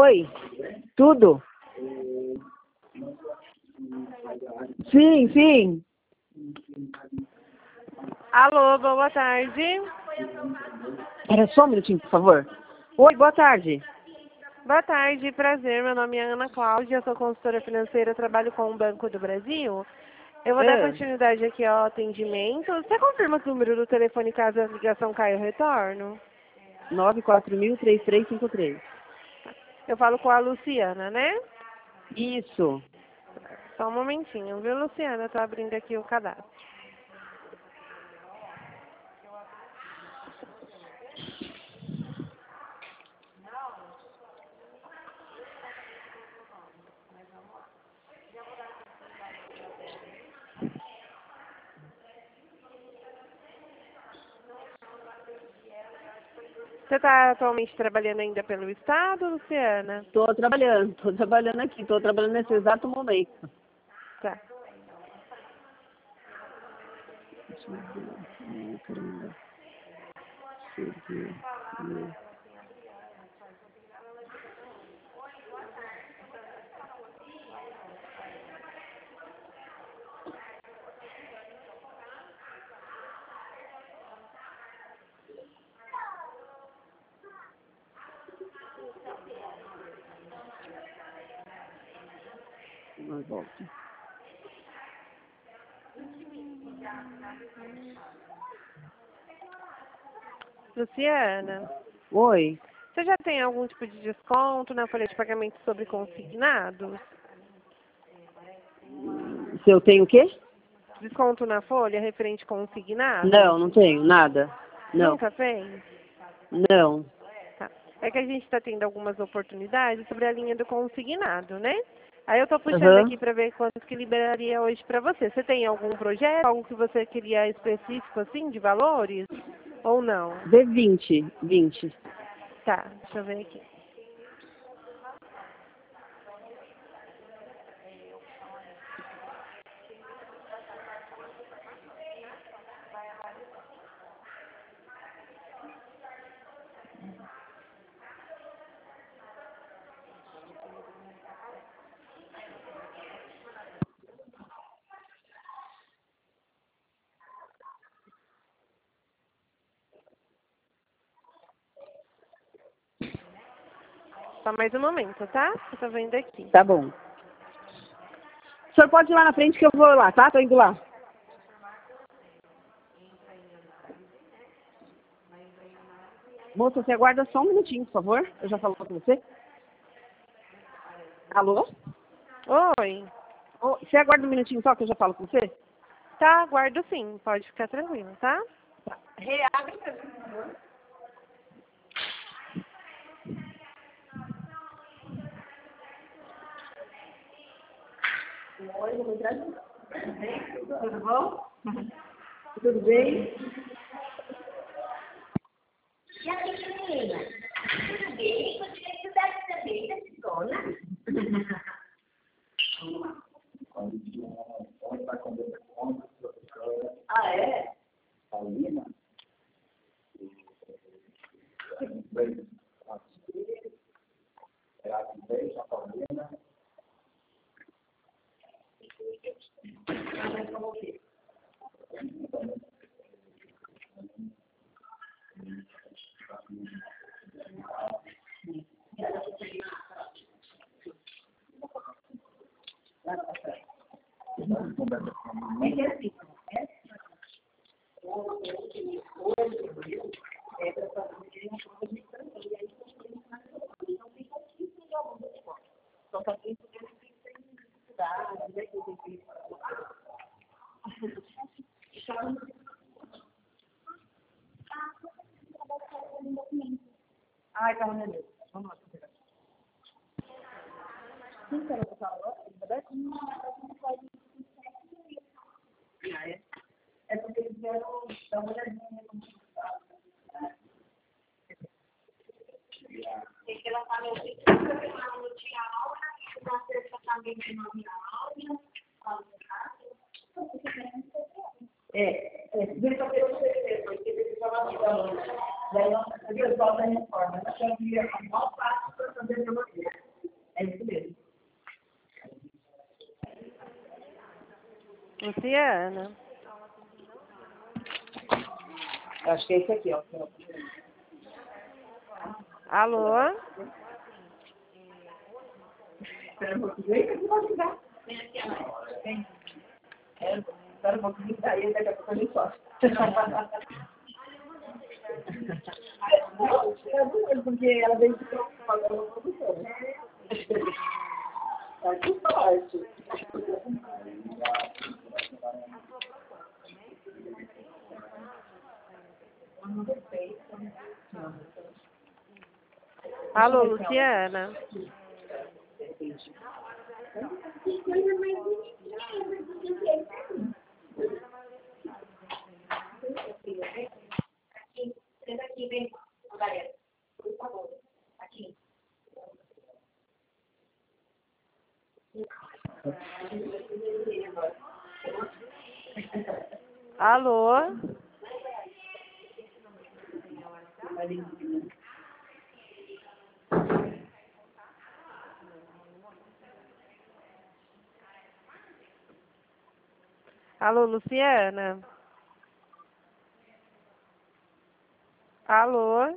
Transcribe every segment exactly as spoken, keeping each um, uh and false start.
Oi, tudo? Sim, sim. Alô, boa tarde. Era só um minutinho, por favor. Oi, boa tarde. Boa tarde, prazer. Meu nome é Ana Cláudia, sou consultora financeira, trabalho com o Banco do Brasil. Eu vou dar Ah, continuidade aqui ao atendimento. Você confirma o número do telefone caso a ligação caia ou retorno? nove quatro mil, três três cinco três. Eu falo com a Luciana, né? Isso. Só um momentinho, viu, Luciana? Estou abrindo aqui o cadastro. Você está atualmente trabalhando ainda pelo Estado, Luciana? Estou trabalhando, estou trabalhando aqui, estou trabalhando nesse exato momento. Tá. Deixa eu ver. Ai, caramba. Deixa eu ver. Uma volta. Luciana, Oi. você já tem algum tipo de desconto na folha de pagamento sobre consignados? Se eu tenho o quê? Desconto na folha referente consignado? Não, não tenho, nada. Não, Nunca fez? não. Tá. É que a gente está tendo algumas oportunidades sobre a linha do consignado, né? Aí eu estou puxando Aham. aqui para ver quanto que liberaria hoje para você. Você tem algum projeto, algo que você queria específico, assim, de valores? Ou não? D vinte, vinte. Tá, deixa eu ver aqui. Só mais um momento, tá? Eu tô vendo aqui. Tá bom. O senhor pode ir lá na frente que eu vou lá, tá? Tô indo lá. Moça, você aguarda só um minutinho, por favor. Eu já falo com você. Alô? Oi. Ô, você aguarda um minutinho só que eu já falo com você? Tá, guardo sim. Pode ficar tranquilo, tá? Tá. Reabre, por favor. Oi, vou entrar de novo. Tudo bom? Tudo bem? E a pequenina? Tudo bem? Você quer estudar também na escola? Ah, é? Paulina, era a vez a Paulina, É que assim, é é para fazer uma coisa de família, aí não tem pouquíssimo de alunos de fora. Só para quem tem dificuldade, né, que tem que Ai, calma, meu Deus. Vamos lá, vamos lá. Sim, quero passar agora? Ah, é? É porque eles vieram dar uma olhadinha como está. Tem que ela fala, eu sei que eu não tinha aula, na sexta também não tinha aula. É, é, deixa eu ver o certeza, porque eles falam da aula. Daí nós, o pessoal da reforma, nós temos que ir a maior parte para fazer a Luciana. Acho que é esse aqui, ó. Alô? Espera um pouquinho. Vem, eu vou ligar. Vem. É, espera um pouquinho, daí daqui a pouco eu me posso. Não, porque ela veio se preocupar com a produção. Tá que forte. Alô, Luciana? Aqui, senta aqui, vem, galera. Por favor. Aqui. Alô? Alô, Luciana? Alô?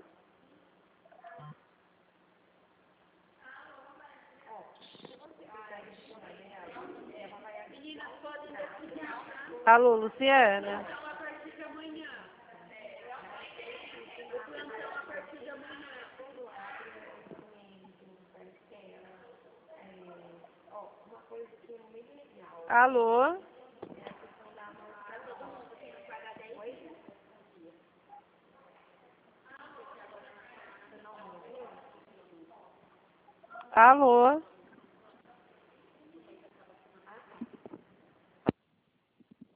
Alô, Luciana? Alô? Alô?